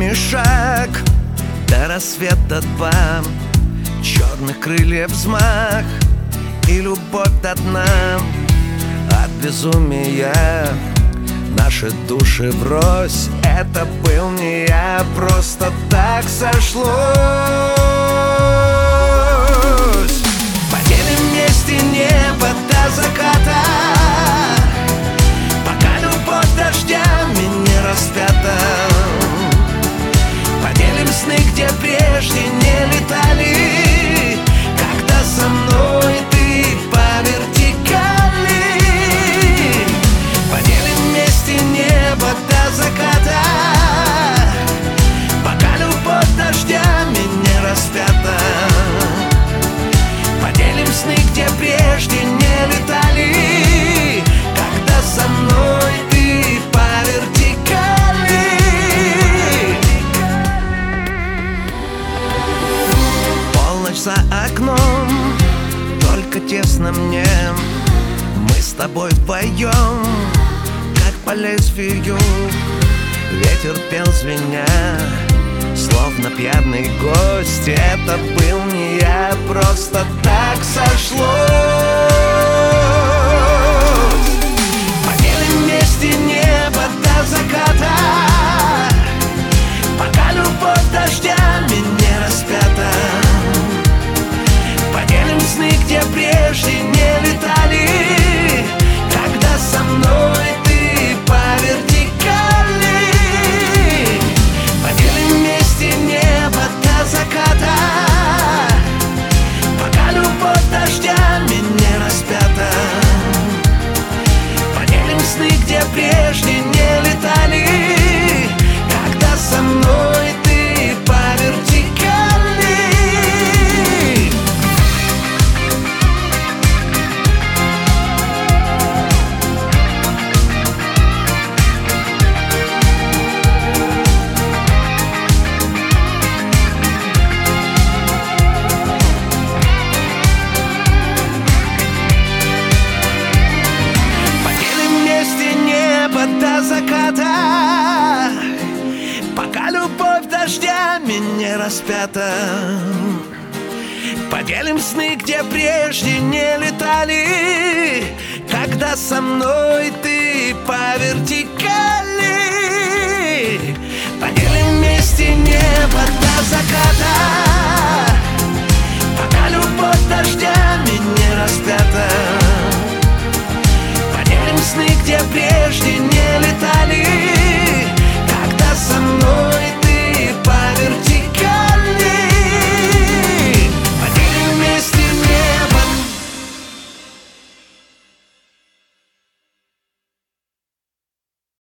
последний шаг, до рассвета два, черных крыльев взмах и любовь до дна. От безумия наши души врозь. Это был не я, просто так сошлось. Поделим вместе небо до заката, пока любовь дождями не распята. Поделим сны, где прежде не летали, когда со мной ты по вертикали. Поделим вместе небо до заката, пока любовь дождями не распята. Поделим сны, где прежде не летали, когда со мной ты по вертикали. Полночь за окном, только тесно мне. Мы с тобой вдвоем, как по лезвию. Ветер пел звеня, словно пьяный гость. Это был не я, просто так сошлось. Поделим вместе небо до заката, пока любовь дождями не распята. Поделим сны, где прежде не летали, когда со мной ты по вертикали. Поделим вместе небо до заката, пока любовь дождями не распята. Поделим сны, где прежде не летали, когда со мной ты по вертикали. До заката, пока любовь дождями не распята. Поделим сны, где прежде не летали, когда со мной ты по вертикали. Поделим вместе небо